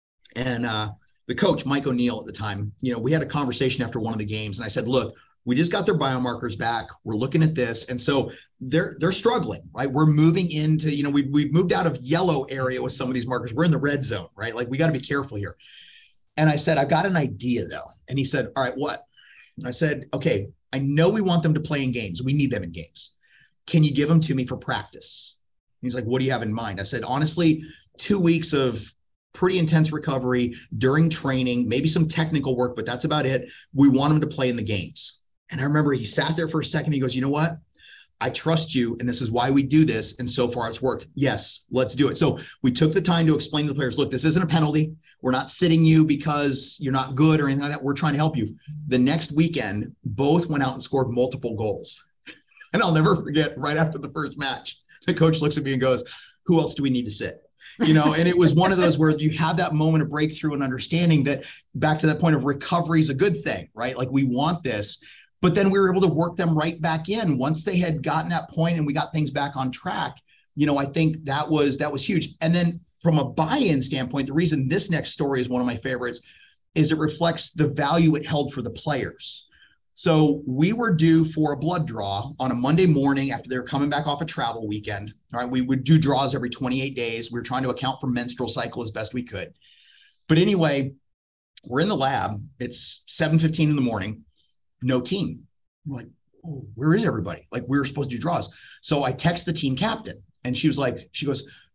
And uh, the coach, Mike O'Neill at the time, you know, we had a conversation after one of the games, and I said, look, we just got their biomarkers back. We're looking at this. And so they're they're struggling, right? We're moving into, you know, we, we've moved out of yellow area with some of these markers. We're in the red zone, right? Like, we got to be careful here. And I said, I've got an idea though. And he said, all right, what? I said, okay, I know we want them to play in games. We need them in games. Can you give them to me for practice? He's like, what do you have in mind? I said, honestly, two weeks of pretty intense recovery during training, maybe some technical work, but that's about it. We want them to play in the games. And I remember he sat there for a second. He goes, you know what? I trust you, and this is why we do this. And so far it's worked. Yes, let's do it. So we took the time to explain to the players, look, this isn't a penalty. We're not sitting you because you're not good or anything like that. We're trying to help you. The next weekend, both went out and scored multiple goals. And I'll never forget, right after the first match, the coach looks at me and goes, who else do we need to sit? You know, and it was one of those where you have that moment of breakthrough and understanding that, back to that point of recovery is a good thing, right? Like, we want this. But then we were able to work them right back in once they had gotten that point and we got things back on track. You know, I think that was that was huge. And then from a buy-in standpoint, the reason this next story is one of my favorites is it reflects the value it held for the players. So we were due for a blood draw on a Monday morning after they were coming back off a travel weekend. All right, we would do draws every twenty-eight days. We were trying to account for menstrual cycle as best we could. But anyway, we're in the lab. It's seven fifteen in the morning. No team. We're like, oh, where is everybody? Like, we were supposed to do draws. So I text the team captain, and she was like, she goes,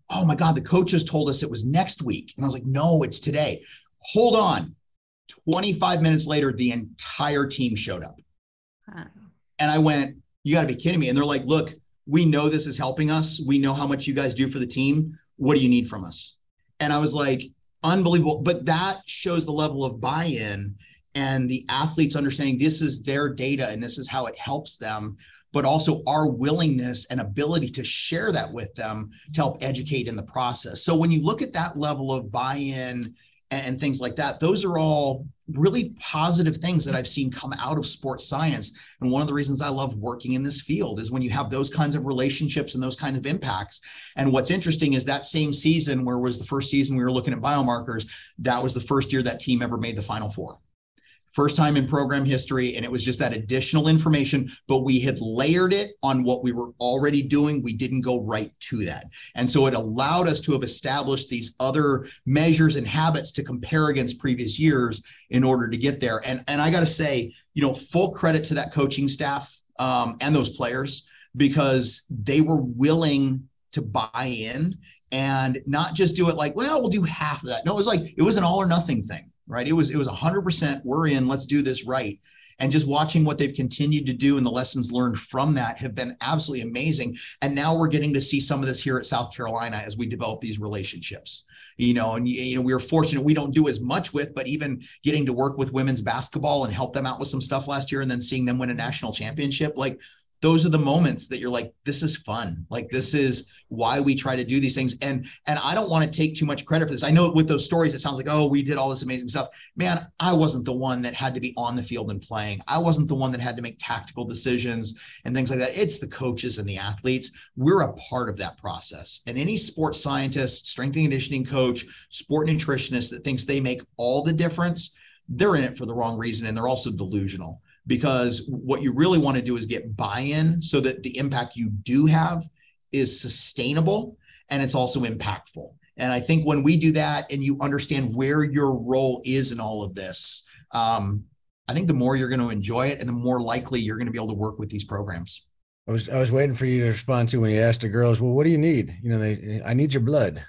oh my God, the coaches told us it was next week. And I was like, no, it's today. Hold on. twenty-five minutes later, the entire team showed up. Huh. And I went, you got to be kidding me. And they're like, look, we know this is helping us. We know how much you guys do for the team. What do you need from us? And I was like, unbelievable. But that shows the level of buy-in and the athletes understanding this is their data and this is how it helps them, but also our willingness and ability to share that with them to help educate in the process. So when you look at that level of buy-in and, and things like that, those are all really positive things that I've seen come out of sports science. And one of the reasons I love working in this field is when you have those kinds of relationships and those kinds of impacts. And what's interesting is that same season, where was the first season we were looking at biomarkers, that was the first year that team ever made the Final Four. First time in program history, and it was just that additional information, but we had layered it on what we were already doing. We didn't go right to that. And so it allowed us to have established these other measures and habits to compare against previous years in order to get there. And, and I got to say, you know, full credit to that coaching staff um, and those players, because they were willing to buy in and not just do it like, well, we'll do half of that. No, it was like, it was an all or nothing thing. Right. It was it was one hundred percent we're in. Let's do this right. And just watching what they've continued to do and the lessons learned from that have been absolutely amazing. And now we're getting to see some of this here at South Carolina as we develop these relationships. You know, and you know, we were fortunate we don't do as much with, but even getting to work with women's basketball and help them out with some stuff last year and then seeing them win a national championship, like those are the moments that you're like, this is fun. Like, this is why we try to do these things. And, and I don't want to take too much credit for this. I know with those stories, it sounds like, oh, we did all this amazing stuff. Man, I wasn't the one that had to be on the field and playing. I wasn't the one that had to make tactical decisions and things like that. It's the coaches and the athletes. We're a part of that process. And any sports scientist, strength and conditioning coach, sport nutritionist that thinks they make all the difference, they're in it for the wrong reason. And they're also delusional. Because what you really want to do is get buy-in so that the impact you do have is sustainable and it's also impactful. And I think when we do that and you understand where your role is in all of this, um, I think the more you're going to enjoy it and the more likely you're going to be able to work with these programs. I was I was waiting for you to respond to when you asked the girls, well, what do you need? You know, they, I need your blood.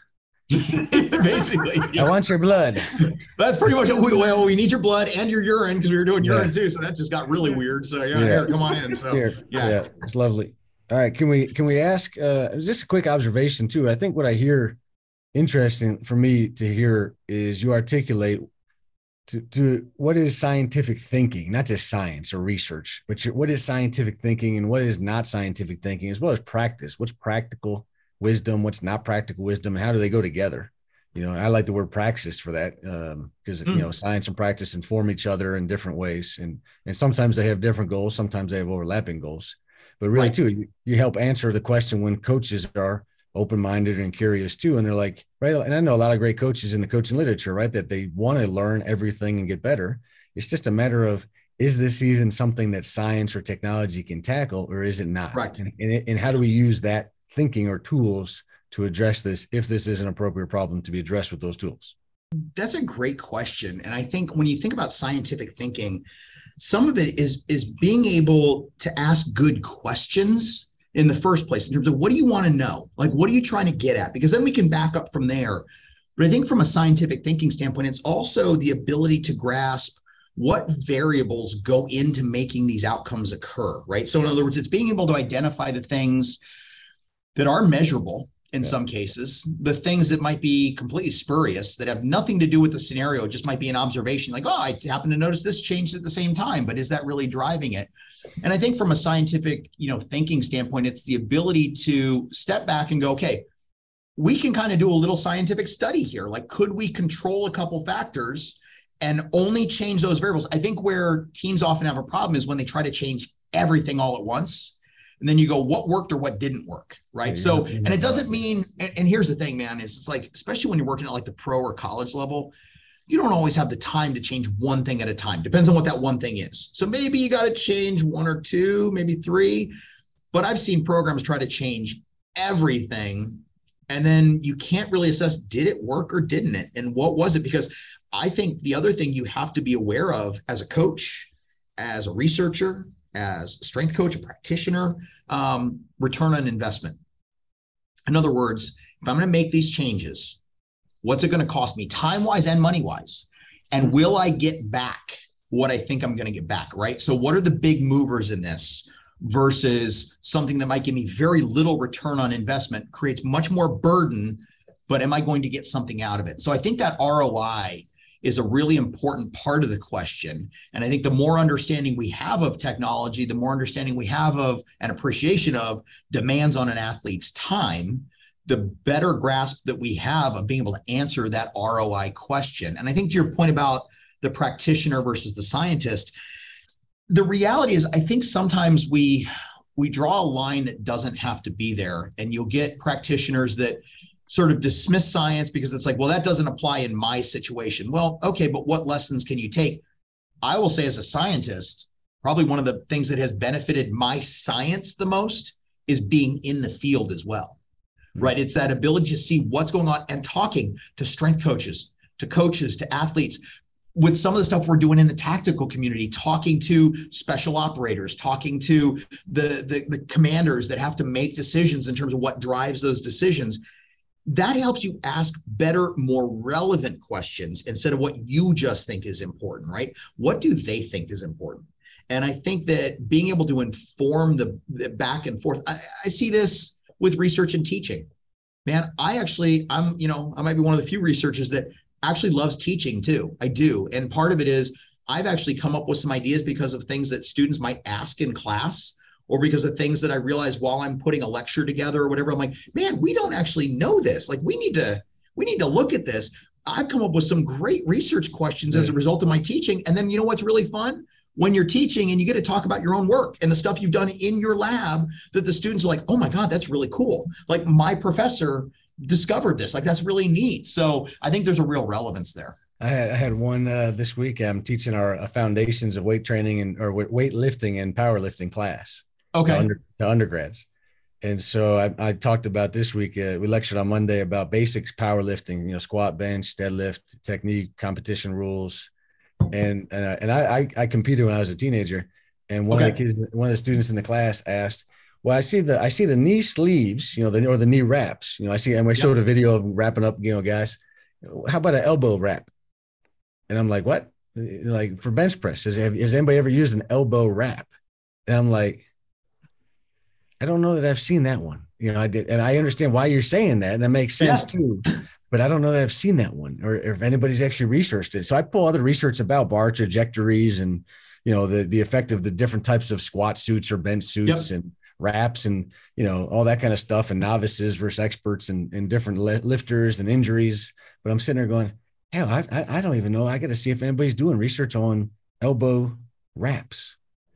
Basically, yeah. I want your blood. That's pretty much what we, well, we need your blood and your urine because we were doing urine yeah. too. So that just got really weird. So yeah, yeah. Here, come on in. So here. Yeah. yeah, it's lovely. All right. Can we, can we ask, uh, just a quick observation too. I think what I hear interesting for me to hear is you articulate to, to what is scientific thinking, not just science or research, but what is scientific thinking and what is not scientific thinking, as well as practice. What's practical wisdom, what's not practical wisdom, and how do they go together? You know, I like the word praxis for that because, um, mm. you know, science and practice inform each other in different ways. And, and sometimes they have different goals. Sometimes they have overlapping goals, but really right. too, you, you help answer the question when coaches are open-minded and curious too. And they're like, right. And I know a lot of great coaches in the coaching literature, right, that they want to learn everything and get better. It's just a matter of, is this season something that science or technology can tackle, or is it not? Right. And, and, and how do we use that thinking or tools to address this if this is an appropriate problem to be addressed with those tools? That's a great question. And I think when you think about scientific thinking, some of it is, is being able to ask good questions in the first place in terms of what do you want to know? Like, what are you trying to get at? Because then we can back up from there. But I think from a scientific thinking standpoint, it's also the ability to grasp what variables go into making these outcomes occur, right? So in other words, it's being able to identify the things that are measurable in yeah. some cases, the things that might be completely spurious, that have nothing to do with the scenario, just might be an observation like, oh, I happen to notice this changed at the same time, but is that really driving it? And I think from a scientific, you know, thinking standpoint, it's the ability to step back and go, okay, we can kind of do a little scientific study here. Like, could we control a couple factors and only change those variables? I think where teams often have a problem is when they try to change everything all at once. And then you go, what worked or what didn't work, right? Yeah, so, and it doesn't mean, and, and here's the thing, man, is it's like, especially when you're working at like the pro or college level, you don't always have the time to change one thing at a time. Depends on what that one thing is. So maybe you got to change one or two, maybe three, but I've seen programs try to change everything. And then you can't really assess, did it work or didn't it? And what was it? Because I think the other thing you have to be aware of as a coach, as a researcher, as a strength coach, a practitioner, um, return on investment. In other words, if I'm going to make these changes, what's it going to cost me time-wise and money-wise? And will I get back what I think I'm going to get back, right? So what are the big movers in this versus something that might give me very little return on investment, creates much more burden, but am I going to get something out of it? So I think that R O I is a really important part of the question. And I think the more understanding we have of technology, the more understanding we have of and appreciation of demands on an athlete's time, the better grasp that we have of being able to answer that R O I question. And I think to your point about the practitioner versus the scientist, the reality is I think sometimes we we draw a line that doesn't have to be there, and you'll get practitioners that sort of dismiss science because it's like, well, that doesn't apply in my situation. Well, okay, but what lessons can you take? I will say as a scientist, probably one of the things that has benefited my science the most is being in the field as well, mm-hmm. right? It's that ability to see what's going on and talking to strength coaches, to coaches, to athletes, with some of the stuff we're doing in the tactical community, talking to special operators, talking to the, the, the commanders that have to make decisions in terms of what drives those decisions. That helps you ask better, more relevant questions instead of what you just think is important, right? What do they think is important? And I think that being able to inform the, the back and forth, I, I see this with research and teaching. Man, I actually, I'm, you know, I might be one of the few researchers that actually loves teaching too. I do. And part of it is I've actually come up with some ideas because of things that students might ask in class, or because of things that I realize while I'm putting a lecture together or whatever. I'm like, man, we don't actually know this. Like we need to, we need to look at this. I've come up with some great research questions as a result of my teaching. And then you know what's really fun? When you're teaching and you get to talk about your own work and the stuff you've done in your lab, that the students are like, oh my God, that's really cool. Like my professor discovered this. Like that's really neat. So I think there's a real relevance there. I had, I had one uh, this week. I'm teaching our uh, foundations of weight training and or weightlifting and powerlifting class. Okay. To, under, to undergrads. And so I, I talked about this week, uh, we lectured on Monday about basics powerlifting, you know, squat, bench, deadlift, technique, competition rules. And uh, and I, I I competed when I was a teenager. And one okay. of the kids, one of the students in the class asked, well, I see the I see the knee sleeves, you know, the or the knee wraps. You know, I see, and I showed yep. a video of wrapping up, you know, guys. How about an elbow wrap? And I'm like, what? Like for bench press, has, has anybody ever used an elbow wrap? And I'm like, I don't know that I've seen that one. You know, I did, and I understand why you're saying that, and that makes sense yeah. too. But I don't know that I've seen that one, or, or if anybody's actually researched it. So I pull other research about bar trajectories and, you know, the the effect of the different types of squat suits or bench suits yep. and wraps and, you know, all that kind of stuff, and novices versus experts and, and different lifters and injuries. But I'm sitting there going, hell, I I, I don't even know. I got to see if anybody's doing research on elbow wraps.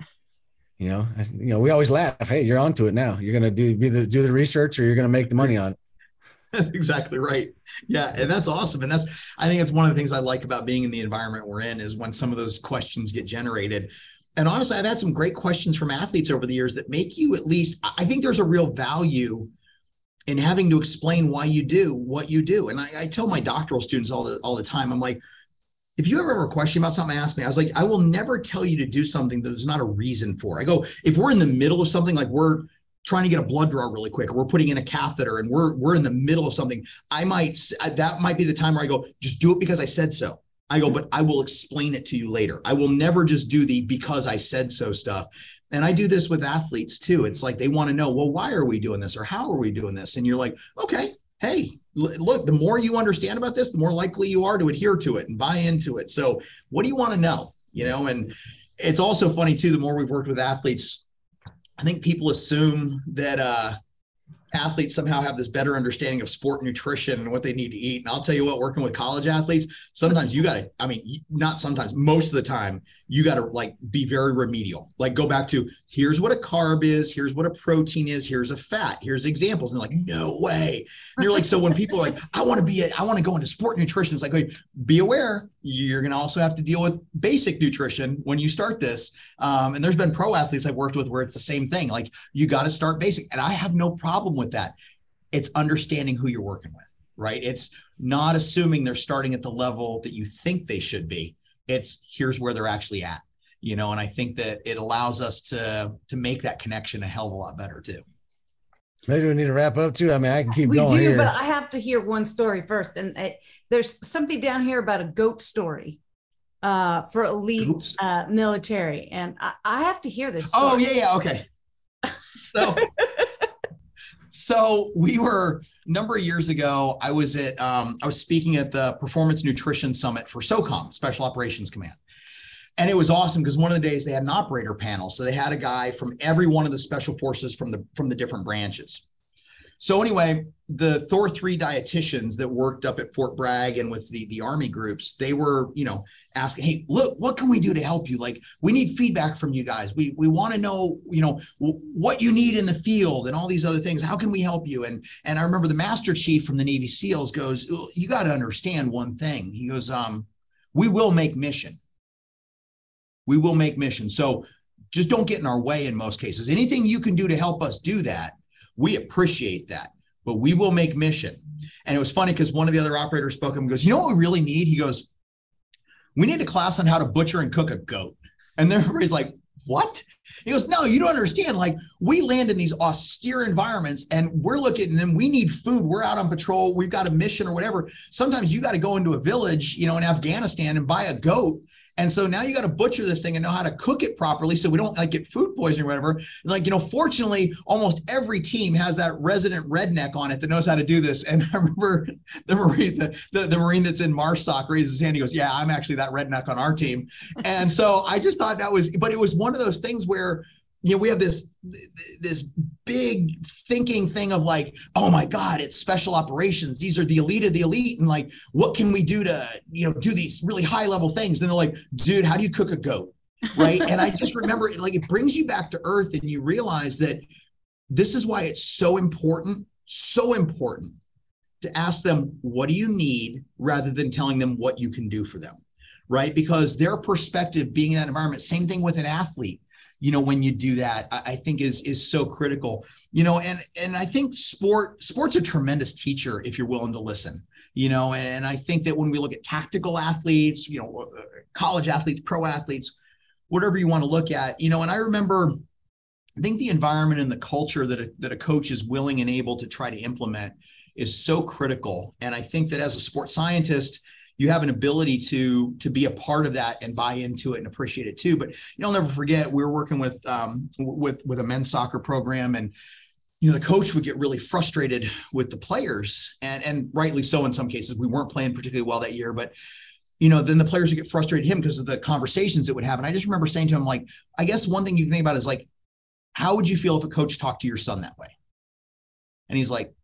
You know, you know, we always laugh. Hey, you're onto it now. You're gonna do be the do the research, or you're gonna make the money on it. That's exactly right. Yeah, and that's awesome. And that's I think it's one of the things I like about being in the environment we're in is when some of those questions get generated. And honestly, I've had some great questions from athletes over the years that make you at least. I think there's a real value in having to explain why you do what you do. And I, I tell my doctoral students all the all the time. I'm like, if you ever have a question about something, ask me. I was like, I will never tell you to do something that there's not a reason for. I go, if we're in the middle of something, like we're trying to get a blood draw really quick, or we're putting in a catheter and we're we're in the middle of something, I might, that might be the time where I go, just do it because I said so. I go, but I will explain it to you later. I will never just do the because I said so stuff. And I do this with athletes too. It's like they want to know, well, why are we doing this? Or how are we doing this? And you're like, okay, hey, look, the more you understand about this, the more likely you are to adhere to it and buy into it. So what do you want to know? You know, and it's also funny too, the more we've worked with athletes, I think people assume that uh, athletes somehow have this better understanding of sport nutrition and what they need to eat. And I'll tell you what, working with college athletes, sometimes you got to, I mean, not sometimes, most of the time, you got to like be very remedial. Like go back to, here's what a carb is, here's what a protein is, here's a fat, here's examples. And like, no way. And you're like, so when people are like, I want to be, a, I want to go into sport nutrition, it's like, wait, be aware, you're going to also have to deal with basic nutrition when you start this. Um, and there's been pro athletes I've worked with where it's the same thing. Like you got to start basic. And I have no problem with that. It's understanding who you're working with, right? It's not assuming they're starting at the level that you think they should be. It's here's where they're actually at, you know, and I think that it allows us to, to make that connection a hell of a lot better too. Maybe we need to wrap up too. I mean, I can keep We going do, here. but I have to hear one story first. And uh, there's something down here about a goat story uh, for elite uh, military. And I, I have to hear this story. Oh, yeah, yeah. Okay. So, so we were a number of years ago, I was at, um, I was speaking at the Performance Nutrition Summit for SOCOM, Special Operations Command. And it was awesome because one of the days they had an operator panel. So they had a guy from every one of the special forces from the from the different branches. So anyway, the Thor three dietitians that worked up at Fort Bragg and with the, the Army groups, they were, you know, asking, hey, look, what can we do to help you? Like, we need feedback from you guys. We we want to know, you know, w- what you need in the field and all these other things. How can we help you? And and I remember the Master Chief from the Navy SEALs goes, you got to understand one thing. He goes, um, we will make mission. We will make mission. So just don't get in our way in most cases. Anything you can do to help us do that, we appreciate that, but we will make mission. And it was funny because one of the other operators spoke up and goes, you know what we really need? He goes, we need a class on how to butcher and cook a goat. And then everybody's like, what? He goes, no, you don't understand. Like, we land in these austere environments and we're looking at them. We need food. We're out on patrol. We've got a mission or whatever. Sometimes you got to go into a village, you know, in Afghanistan and buy a goat. And so now you got to butcher this thing and know how to cook it properly so we don't like get food poisoning or whatever. And like, you know, fortunately, almost every team has that resident redneck on it that knows how to do this. And I remember the Marine, the, the, the Marine that's in MARSOC raises his hand. He goes, yeah, I'm actually that redneck on our team. And so I just thought that was, but it was one of those things where, you know, we have this, this big thinking thing of like, oh my God, it's special operations. These are the elite of the elite. And like, what can we do to, you know, do these really high level things? And they're like, dude, how do you cook a goat? Right. And I just remember it, like, it brings you back to earth and you realize that this is why it's so important, so important to ask them, what do you need, rather than telling them what you can do for them. Right. Because their perspective being in that environment, same thing with an athlete. You know, when you do that, I think is is so critical, you know, and and I think sport sport's a tremendous teacher if you're willing to listen, you know, and, and I think that when we look at tactical athletes, you know, college athletes, pro athletes, whatever you want to look at, you know, and I remember, I think the environment and the culture that a, that a coach is willing and able to try to implement is so critical. And I think that as a sports scientist, you have an ability to to be a part of that and buy into it and appreciate it too. But you know, I'll never forget, we were working with um, with with a men's soccer program, and you know, the coach would get really frustrated with the players, and and rightly so in some cases. We weren't playing particularly well that year, but you know, then the players would get frustrated at him because of the conversations it would have. And I just remember saying to him, like, I guess one thing you can think about is like, how would you feel if a coach talked to your son that way? And he's like,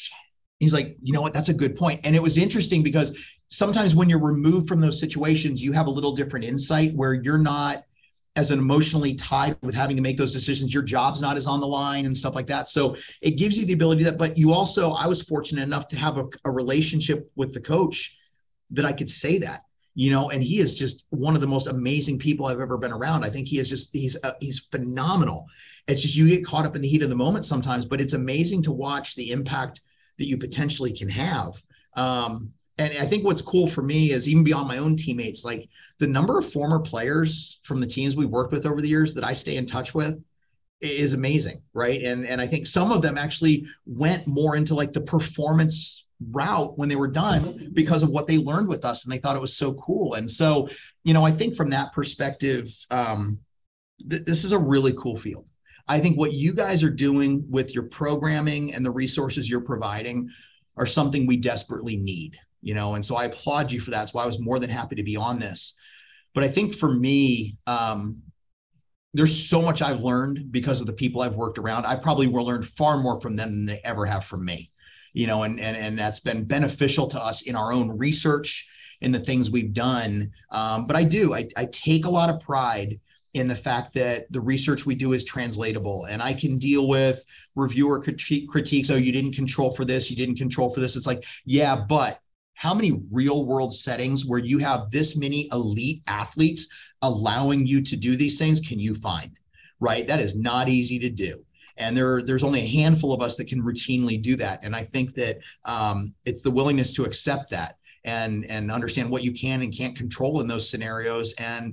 He's like, you know what, that's a good point. And it was interesting because sometimes when you're removed from those situations, you have a little different insight where you're not as emotionally tied with having to make those decisions. Your job's not as on the line and stuff like that. So it gives you the ability to do that. But you also, I was fortunate enough to have a, a relationship with the coach that I could say that, you know, and he is just one of the most amazing people I've ever been around. I think he is just, he's, uh, he's phenomenal. It's just, you get caught up in the heat of the moment sometimes, but it's amazing to watch the impact that you potentially can have. Um, and I think what's cool for me is, even beyond my own teammates, like the number of former players from the teams we've worked with over the years that I stay in touch with is amazing. Right. And, and I think some of them actually went more into like the performance route when they were done because of what they learned with us, and they thought it was so cool. And so, you know, I think from that perspective, um, th- this is a really cool field. I think what you guys are doing with your programming and the resources you're providing are something we desperately need, you know, and so I applaud you for that. That's why I was more than happy to be on this. But I think for me, um, there's so much I've learned because of the people I've worked around. I probably will learn far more from them than they ever have from me, you know, and, and, and that's been beneficial to us in our own research, in the things we've done. Um, but I do, I, I take a lot of pride in the fact that the research we do is translatable, and I can deal with reviewer critique, critiques. Oh, you didn't control for this, you didn't control for this. It's like, yeah, but how many real world settings where you have this many elite athletes allowing you to do these things can you find, right? That is not easy to do. And there, there's only a handful of us that can routinely do that. And I think that um, it's the willingness to accept that and, and understand what you can and can't control in those scenarios, and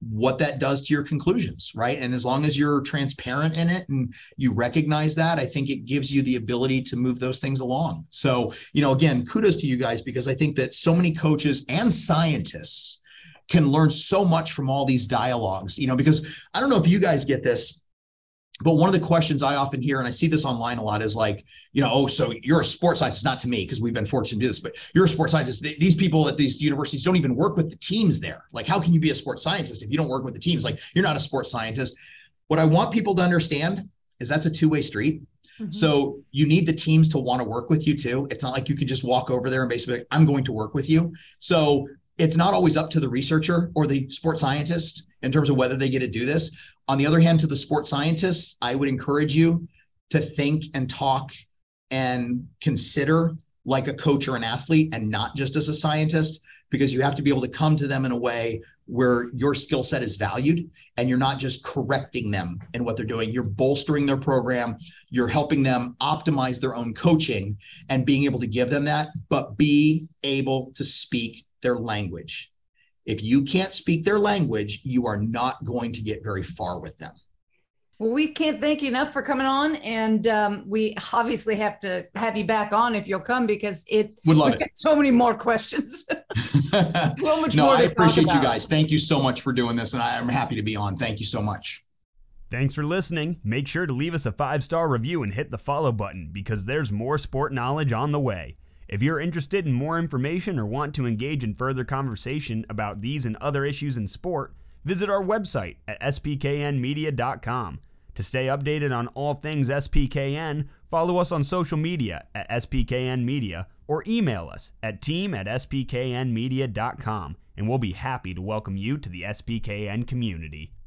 what that does to your conclusions, right? And as long as you're transparent in it and you recognize that, I think it gives you the ability to move those things along. So, you know, again, kudos to you guys, because I think that so many coaches and scientists can learn so much from all these dialogues, you know, because I don't know if you guys get this, but one of the questions I often hear, and I see this online a lot, is like, you know, oh, so you're a sports scientist, not to me, because we've been fortunate to do this, but you're a sports scientist. These people at these universities don't even work with the teams there. Like, how can you be a sports scientist if you don't work with the teams? Like, you're not a sports scientist. What I want people to understand is that's a two-way street. Mm-hmm. So you need the teams to want to work with you too. It's not like you can just walk over there and basically, like, I'm going to work with you. So it's not always up to the researcher or the sports scientist in terms of whether they get to do this. On the other hand, to the sports scientists, I would encourage you to think and talk and consider like a coach or an athlete and not just as a scientist, because you have to be able to come to them in a way where your skill set is valued and you're not just correcting them in what they're doing. You're bolstering their program. You're helping them optimize their own coaching and being able to give them that, but be able to speak their language. If you can't speak their language, you are not going to get very far with them. Well, we can't thank you enough for coming on, and um, we obviously have to have you back on if you'll come, because it would love we've it. Got so many more questions. So much no, more I to appreciate talk you about. guys. Thank you so much for doing this, and I am happy to be on. Thank you so much. Thanks for listening. Make sure to leave us a five-star review and hit the follow button, because there's more sport knowledge on the way. If you're interested in more information or want to engage in further conversation about these and other issues in sport, visit our website at s p k n media dot com. To stay updated on all things S P K N, follow us on social media at S P K N Media or email us at team at s p k n media dot com, and we'll be happy to welcome you to the S P K N community.